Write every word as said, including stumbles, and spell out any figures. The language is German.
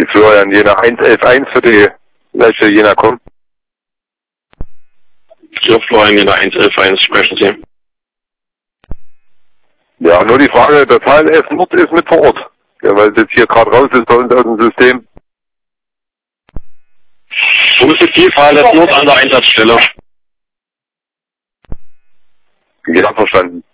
Die Florian Jena eins elf eins für die welche Jena kommt. Für Florian Jena eins elf eins sprechen Sie. Ja, nur die Frage, der Teil F Nord ist mit vor Ort. Ja, weil es jetzt hier gerade raus ist bei uns aus dem System. Positiv Teil F Nord an der Einsatzstelle. Ja, verstanden.